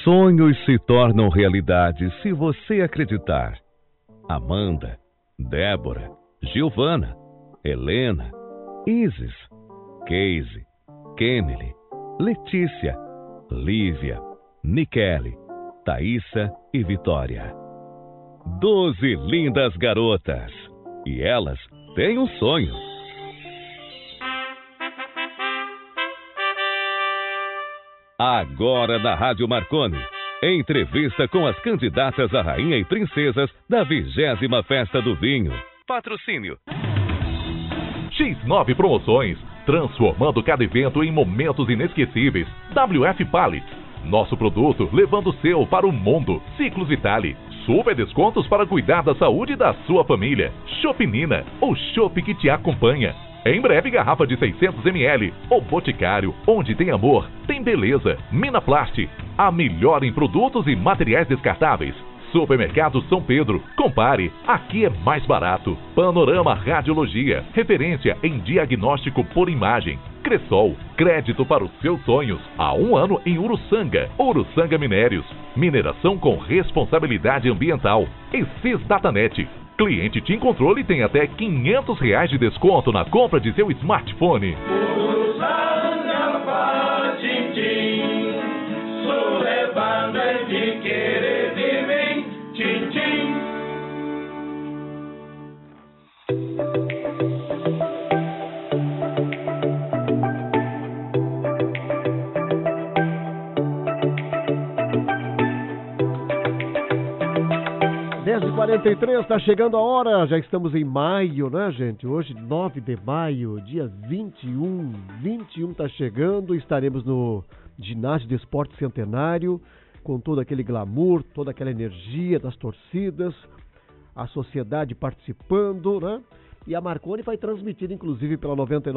Sonhos se tornam realidade se você acreditar. Amanda, Débora, Giovana, Helena, Isis, Casey, Kennedy, Letícia, Lívia, Nikele, Thaísa e Vitória. 12 lindas garotas. E elas têm um sonho. Agora na Rádio Marconi, entrevista com as candidatas a rainha e princesas da 20ª Festa do Vinho. Patrocínio X9 Promoções, transformando cada evento em momentos inesquecíveis. WF Pallets, nosso produto levando o seu para o mundo. Ciclos Vitale, super descontos para cuidar da saúde da sua família. Chopp Nina, o chopp que te acompanha. Em breve, garrafa de 600 ml. O Boticário, onde tem amor, tem beleza. Minaplast, a melhor em produtos e materiais descartáveis. Supermercado São Pedro, compare, aqui é mais barato. Panorama Radiologia, referência em diagnóstico por imagem. Cressol, crédito para os seus sonhos. Há 1 ano em Uruçanga. Uruçanga Minérios, mineração com responsabilidade ambiental. E Cisdatanet, cliente TIM Controle tem até R$500 de desconto na compra de seu smartphone. (10h43), está chegando a hora, já estamos em maio, né, gente? Hoje, 9 de maio, dia 21 está chegando, estaremos no Ginásio de Esporte Centenário, com todo aquele glamour, toda aquela energia das torcidas, a sociedade participando, né? E a Marconi vai transmitir, inclusive, pela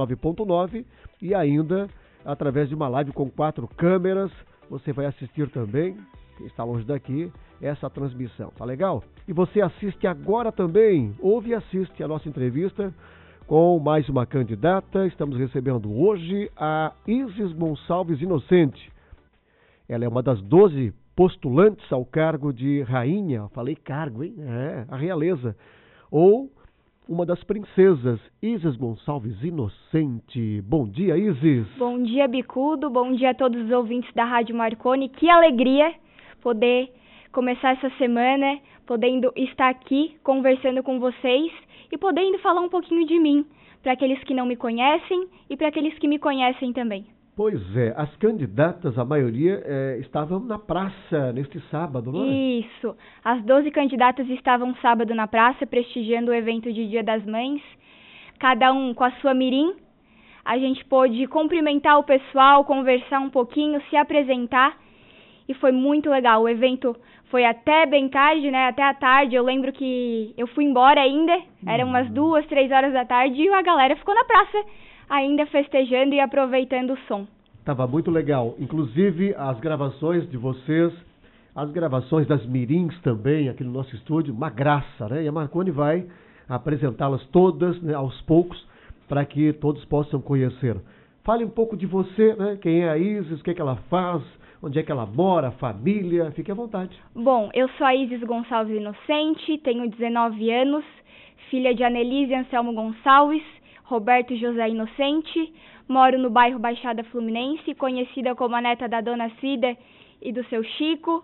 99.9 e ainda através de uma live com 4 câmeras. Você vai assistir também, quem está longe daqui, essa transmissão, tá legal? E você assiste agora também, ouve e assiste a nossa entrevista com mais uma candidata. Estamos recebendo hoje a Isis Gonçalves Inocente. Ela é uma das 12 postulantes ao cargo de rainha, falei cargo, hein? A realeza. Ou uma das princesas, Isis Gonçalves Inocente. Bom dia, Isis. Bom dia, Bicudo. Bom dia a todos os ouvintes da Rádio Marconi. Que alegria poder começar essa semana, podendo estar aqui conversando com vocês e podendo falar um pouquinho de mim, para aqueles que não me conhecem e para aqueles que me conhecem também. Pois é, as candidatas, a maioria, estavam na praça neste sábado, não é? Isso, as 12 candidatas estavam sábado na praça, prestigiando o evento de Dia das Mães, cada um com a sua mirim. A gente pôde cumprimentar o pessoal, conversar um pouquinho, se apresentar, e foi muito legal. O evento foi até bem tarde, né? Até a tarde. Eu lembro que eu fui embora ainda, eram umas 2, 3 horas da tarde, e a galera ficou na praça ainda festejando e aproveitando o som. Tava muito legal. Inclusive, as gravações de vocês, as gravações das mirins também, aqui no nosso estúdio, uma graça, né? E a Marconi vai apresentá-las todas, né, aos poucos, para que todos possam conhecer. Fale um pouco de você, né? Quem é a Isis, o que ela faz, onde é que ela mora, família, fique à vontade. Bom, eu sou a Isis Gonçalves Inocente, tenho 19 anos, filha de Anelise Anselmo Gonçalves, Roberto José Inocente, moro no bairro Baixada Fluminense, conhecida como a neta da Dona Cida e do seu Chico.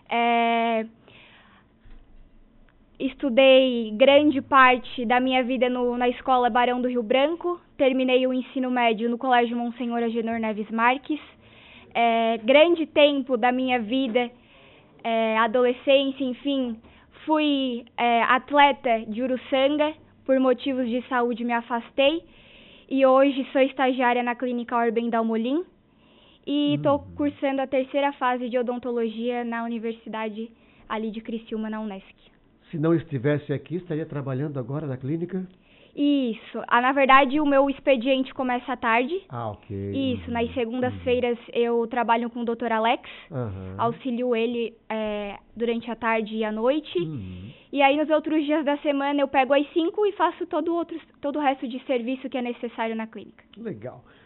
Estudei grande parte da minha vida na escola Barão do Rio Branco, terminei o ensino médio no Colégio Monsenhor Agenor Neves Marques. Grande tempo da minha vida, adolescência, enfim, fui atleta de Uruçanga, por motivos de saúde me afastei, e hoje sou estagiária na Clínica Orben Dalmolin, e estou cursando a 3ª fase de odontologia na Universidade ali de Criciúma, na Unesc. Se não estivesse aqui, estaria trabalhando agora na clínica? Isso. Na verdade, o meu expediente começa à tarde. Ok. Isso. Nas segundas-feiras eu trabalho com o Dr. Alex. Auxilio ele durante a tarde e a noite. E aí, nos outros dias da semana, eu pego às 5 e faço todo o resto de serviço que é necessário na clínica. Legal.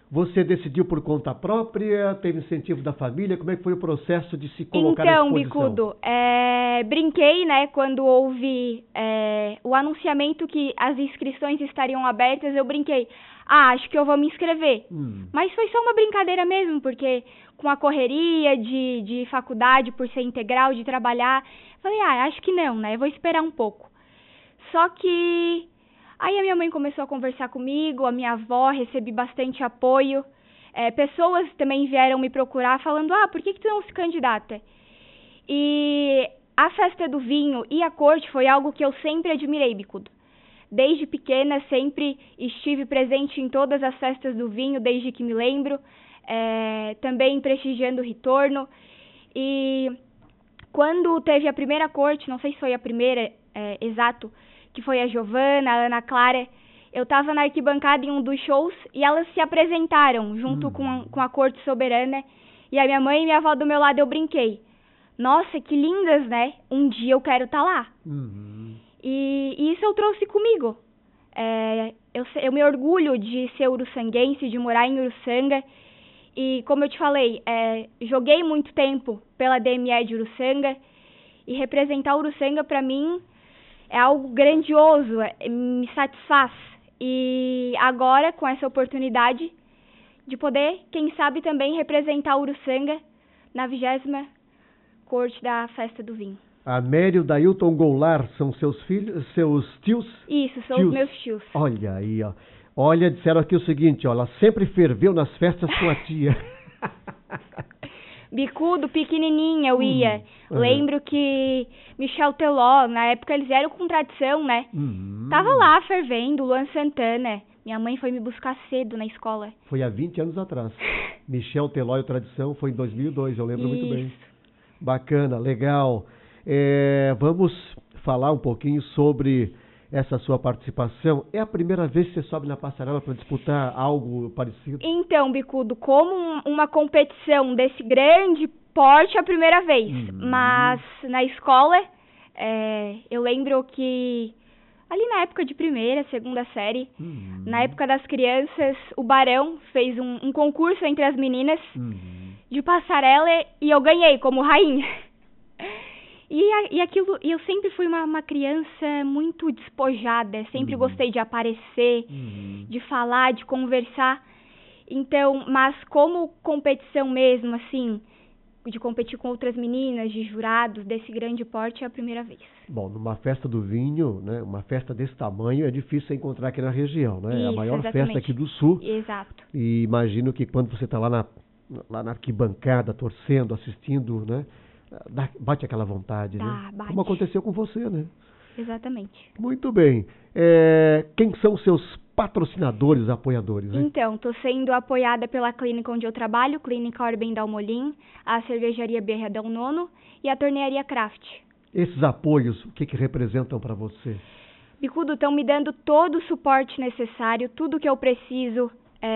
Você decidiu por conta própria? Teve incentivo da família? Como é que foi o processo de se colocar à disposição? Então, Bicudo, brinquei, né, quando houve o anunciamento que as inscrições estariam abertas, eu brinquei. Acho que eu vou me inscrever. Mas foi só uma brincadeira mesmo, porque com a correria de faculdade, por ser integral, de trabalhar, falei, acho que não, né, eu vou esperar um pouco. Só que aí a minha mãe começou a conversar comigo, a minha avó, recebi bastante apoio. Pessoas também vieram me procurar falando, por que tu não se candidata? E a festa do vinho e a corte foi algo que eu sempre admirei, Bicudo. Desde pequena, sempre estive presente em todas as festas do vinho, desde que me lembro, também prestigiando o retorno. E quando teve a primeira corte, não sei se foi a primeira, exato, que foi a Giovana, a Ana Clara, eu estava na arquibancada em um dos shows e elas se apresentaram junto com a corte soberana. E a minha mãe e minha avó do meu lado, eu brinquei. Nossa, que lindas, né? Um dia eu quero estar lá. E isso eu trouxe comigo. Eu me orgulho de ser uruçanguense, de morar em Uruçanga. E como eu te falei, joguei muito tempo pela DME de Uruçanga. E representar Uruçanga para mim é algo grandioso, me satisfaz. E agora, com essa oportunidade de poder, quem sabe também representar Uruçanga na 20ª corte da Festa do Vinho. A Mério, Dailton, Goulart são seus filhos, seus tios? Isso, são os meus tios. Olha aí, ó. Olha, disseram aqui o seguinte, ó, ela sempre ferveu nas festas com a tia. Bicudo, pequenininha, eu ia. Lembro que Michel Teló, na época eles eram com tradição, né? Tava lá fervendo, Luan Santana. Minha mãe foi me buscar cedo na escola. Foi há 20 anos atrás. Michel Teló e tradição foi em 2002, eu lembro muito bem. Bacana, legal. Vamos falar um pouquinho sobre essa sua participação. É a primeira vez que você sobe na passarela para disputar algo parecido? Então, Bicudo, como uma competição desse grande porte, é a primeira vez. Mas na escola, eu lembro que ali na época de primeira, segunda série, na época das crianças, o Barão fez um concurso entre as meninas de passarela e eu ganhei como rainha. E aquilo, eu sempre fui uma criança muito despojada, sempre gostei de aparecer, de falar, de conversar. Então, mas como competição mesmo, assim, de competir com outras meninas, de jurados desse grande porte, é a primeira vez. Bom, numa festa do vinho, né, uma festa desse tamanho é difícil encontrar aqui na região, né? É a maior festa aqui do Sul. Exato. E imagino que quando você está lá na arquibancada, torcendo, assistindo, né? Bate aquela vontade, né? Bate. Como aconteceu com você, né? Exatamente. Muito bem. Quem são seus patrocinadores, apoiadores, né? Então, estou sendo apoiada pela clínica onde eu trabalho, Clínica Orben Dalmolin, a Cervejaria Berra Del Nono e a Tornearia Craft. Esses apoios, o que representam para você? Bicudo, estão me dando todo o suporte necessário, tudo que eu preciso.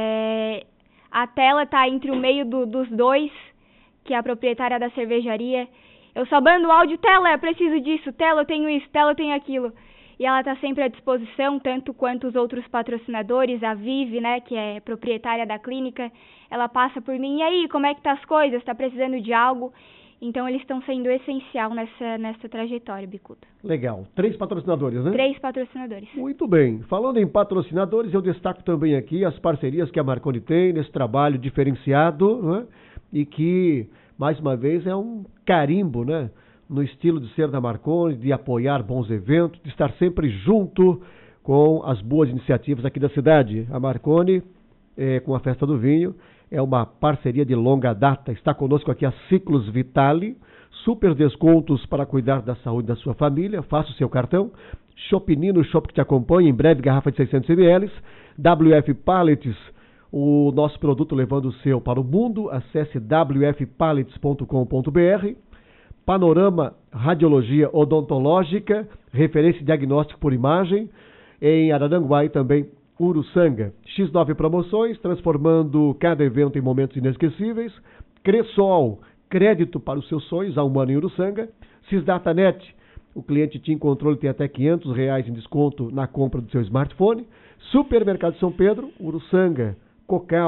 A tela está entre o meio dos dois, que é a proprietária da cervejaria. Eu só mando o áudio, Tela, eu preciso disso, Tela, eu tenho isso, Tela, eu tenho aquilo. E ela está sempre à disposição, tanto quanto os outros patrocinadores, a Vive, né, que é proprietária da clínica, ela passa por mim, e aí, como é que tá as coisas? Está precisando de algo? Então, eles estão sendo essencial nessa trajetória, Bicudo. Legal. 3 patrocinadores, né? 3 patrocinadores. Muito bem. Falando em patrocinadores, eu destaco também aqui as parcerias que a Marconi tem nesse trabalho diferenciado, né? E que, mais uma vez, é um carimbo, né? No estilo de ser da Marconi, de apoiar bons eventos, de estar sempre junto com as boas iniciativas aqui da cidade. A Marconi, com a Festa do Vinho, é uma parceria de longa data. Está conosco aqui a Ciclos Vitale, super descontos para cuidar da saúde da sua família. Faça o seu cartão. Shopinino, Shop que te acompanha, em breve garrafa de 600 ml. WF Pallets, o nosso produto levando o seu para o mundo. Acesse wfpallets.com.br. Panorama Radiologia Odontológica, referência diagnóstico por imagem, em Araranguá e também Uruçanga. X9 Promoções, transformando cada evento em momentos inesquecíveis. Cressol, crédito para os seus sonhos, há um ano em Uruçanga. Cisdatanet, o cliente TIM Controle tem até R$500 em desconto na compra do seu smartphone. Supermercado São Pedro, Uruçanga, Cocal,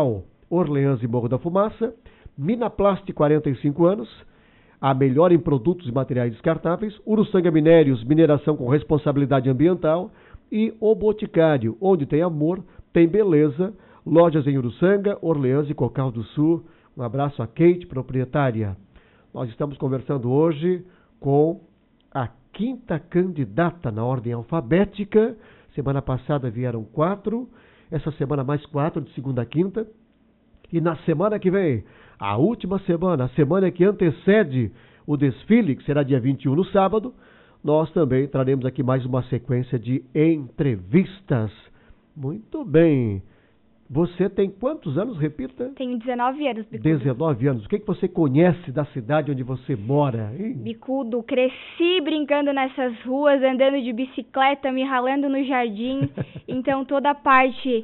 Orleans e Morro da Fumaça. Minaplast, 45 anos, a melhor em produtos e materiais descartáveis. Uruçanga Minérios, mineração com responsabilidade ambiental. E O Boticário, onde tem amor, tem beleza. Lojas em Uruçanga, Orleans e Cocal do Sul. Um abraço a Kate, proprietária. Nós estamos conversando hoje com a 5ª candidata na ordem alfabética. Semana passada vieram 4, essa semana mais 4, de segunda a quinta. E na semana que vem, a última semana, a semana que antecede o desfile, que será dia 21 no sábado, nós também traremos aqui mais uma sequência de entrevistas. Muito bem. Você tem quantos anos, repita? Tenho 19 anos, Bicudo. 19 anos. O que você conhece da cidade onde você mora, hein? Bicudo, cresci brincando nessas ruas, andando de bicicleta, me ralando no jardim. Então, toda a parte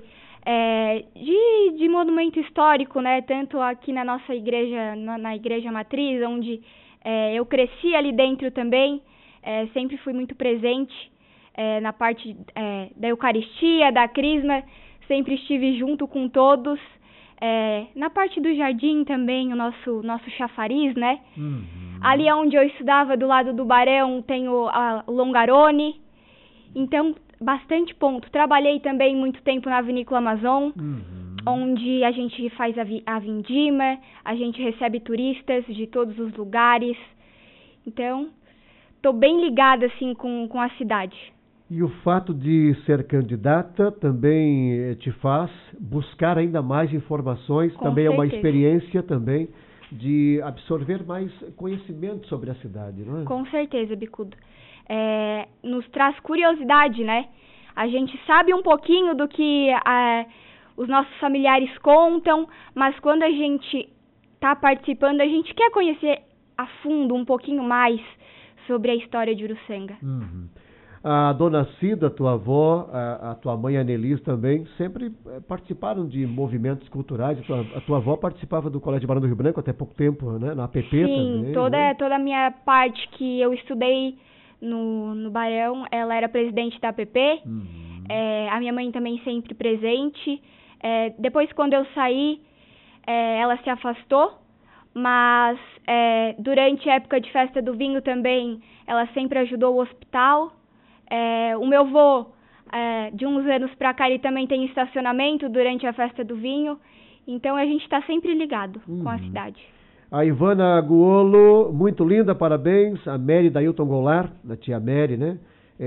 de monumento histórico, né? Tanto aqui na nossa igreja, na igreja matriz, onde eu cresci ali dentro também. Sempre fui muito presente na parte da Eucaristia, da Crisma. Sempre estive junto com todos. Na parte do jardim também, o nosso chafariz, né? Uhum. Ali onde eu estudava, do lado do Barão, tem o Longarone. Então, bastante ponto. Trabalhei também muito tempo na Vinícola Amazon, onde a gente faz a vindima, a gente recebe turistas de todos os lugares. Então, estou bem ligada assim, com a cidade. E o fato de ser candidata também te faz buscar ainda mais informações, também é uma experiência também de absorver mais conhecimento sobre a cidade, não é? Com certeza, Bicudo. Nos traz curiosidade, né? A gente sabe um pouquinho do que os nossos familiares contam, mas quando a gente está participando, a gente quer conhecer a fundo um pouquinho mais sobre a história de Uruçanga. Uhum. A dona Cida, tua avó, a tua mãe Anelis também, sempre participaram de movimentos culturais. A tua avó participava do Colégio Barão do Rio Branco até pouco tempo, né? Na APP também. Sim, toda a minha parte que eu estudei no Barão, ela era presidente da APP. A minha mãe também sempre presente. Depois, quando eu saí, ela se afastou, mas durante a época de festa do vinho também, ela sempre ajudou o hospital. O meu avô, de uns anos pra cá, ele também tem estacionamento durante a festa do vinho. Então, a gente está sempre ligado com a cidade. A Ivana Guolo, muito linda, parabéns. A Mary da Hilton Goulart, da tia Mary, né?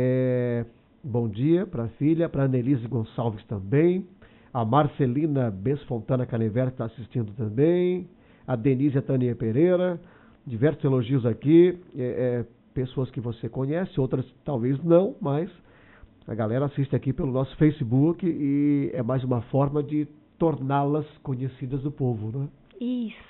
Bom dia para a filha, para a Annelise Gonçalves também. A Marcelina Besfontana Canevert está assistindo também. A Denise Tânia Pereira. Diversos elogios aqui. Pessoas que você conhece, outras talvez não, mas a galera assiste aqui pelo nosso Facebook e é mais uma forma de torná-las conhecidas do povo, né? Isso.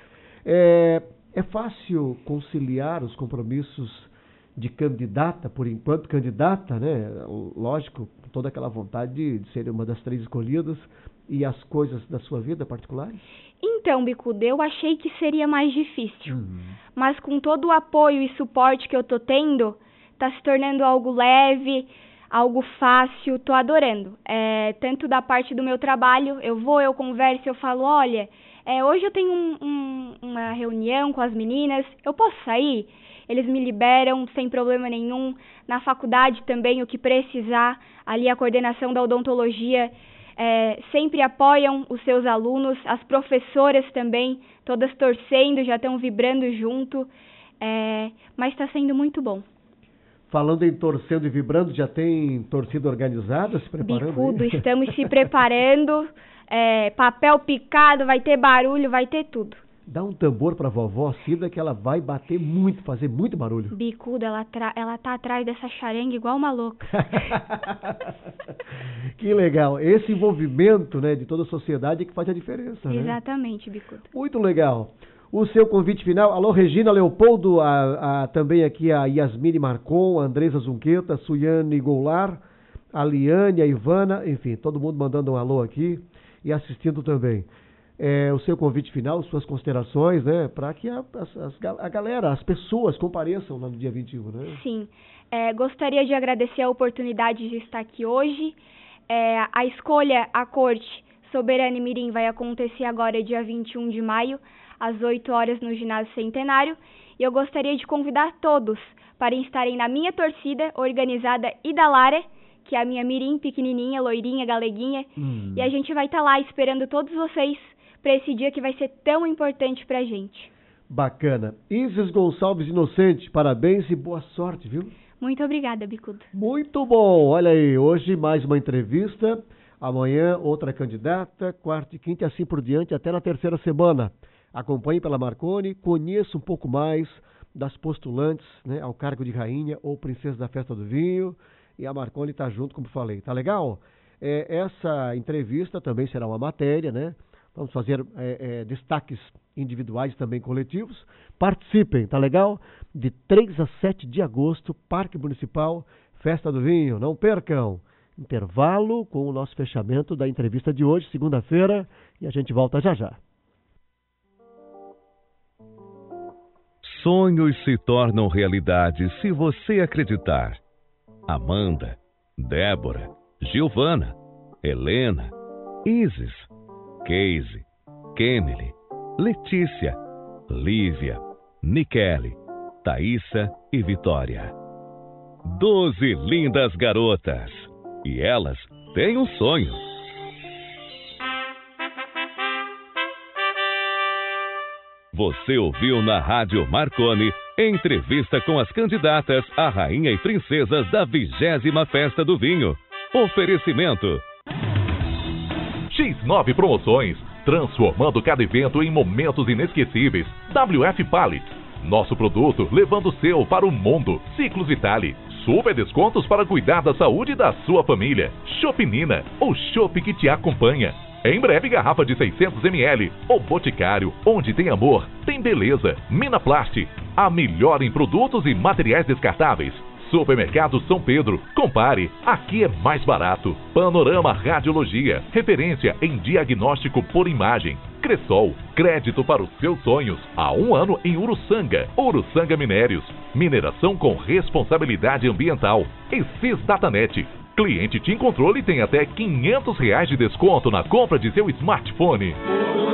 É fácil conciliar os compromissos de candidata, por enquanto candidata, né? Lógico, com toda aquela vontade de ser uma das 3 escolhidas, e as coisas da sua vida particulares? Então, Bicudo, eu achei que seria mais difícil. Mas com todo o apoio e suporte que eu tô tendo, tá se tornando algo leve, algo fácil, tô adorando. Tanto da parte do meu trabalho, eu converso, eu falo, olha, hoje eu tenho uma reunião com as meninas, eu posso sair? Eles me liberam sem problema nenhum. Na faculdade também, o que precisar, ali a coordenação da odontologia sempre apoiam os seus alunos, as professoras também, todas torcendo, já estão vibrando junto, mas está sendo muito bom. Falando em torcendo e vibrando, já tem torcida organizada se preparando? Bicudo, estamos se preparando, papel picado, vai ter barulho, vai ter tudo. Dá um tambor para a vovó Cida que ela vai bater muito, fazer muito barulho. Bicudo, ela tá atrás dessa charenga igual uma louca. Que legal. Esse envolvimento, né, de toda a sociedade é que faz a diferença, né? Exatamente, Bicudo. Muito legal. O seu convite final. Alô, Regina Leopoldo, também aqui a Yasmine Marcon, a Andresa Zunqueta, a Suiane Goulart, a Liane, a Ivana, enfim, todo mundo mandando um alô aqui e assistindo também. O seu convite final, suas considerações, né, para que a galera, as pessoas compareçam lá no dia 21, né? Sim, gostaria de agradecer a oportunidade de estar aqui hoje. A escolha, a corte, Soberana e Mirim vai acontecer agora dia 21 de maio, às 8 horas no Ginásio Centenário. E eu gostaria de convidar todos para estarem na minha torcida organizada Idalara, que é a minha Mirim pequenininha, loirinha, galeguinha. E a gente vai estar lá esperando todos vocês para esse dia que vai ser tão importante pra gente. Bacana. Isis Gonçalves Inocente, parabéns e boa sorte, viu? Muito obrigada, Bicudo. Muito bom. Olha aí, hoje mais uma entrevista, amanhã outra candidata, quarta e quinta e assim por diante, até na terceira semana. Acompanhe pela Marconi, conheça um pouco mais das postulantes, né, ao cargo de rainha ou princesa da festa do vinho. E a Marconi está junto, como falei. Tá legal? Essa entrevista também será uma matéria, né? Vamos fazer destaques individuais e também coletivos. Participem, tá legal? De 3 a 7 de agosto, Parque Municipal, Festa do Vinho. Não percam. Intervalo com o nosso fechamento da entrevista de hoje, segunda-feira, e a gente volta já já. Sonhos se tornam realidade se você acreditar. Amanda, Débora, Giovana, Helena, Isis, Casey, Kennedy, Letícia, Lívia, Nikele, Thaísa e Vitória. 12 lindas garotas. E elas têm um sonho. Você ouviu na Rádio Marconi entrevista com as candidatas a rainha e princesas da 20ª Festa do Vinho. Oferecimento X9 Promoções, transformando cada evento em momentos inesquecíveis. WF Pallets, nosso produto levando o seu para o mundo. Ciclos Vitale, super descontos para cuidar da saúde da sua família. Choppinina, o chopp que te acompanha. Em breve, garrafa de 600 ml. O Boticário, onde tem amor, tem beleza. Minaplast, a melhor em produtos e materiais descartáveis. Supermercado São Pedro, compare, aqui é mais barato. Panorama Radiologia, referência em diagnóstico por imagem. Cressol, crédito para os seus sonhos. Há 1 ano em Uruçanga. Uruçanga Minérios, mineração com responsabilidade ambiental. Essis Datanet, cliente TIM Controle tem até R$500 de desconto na compra de seu smartphone.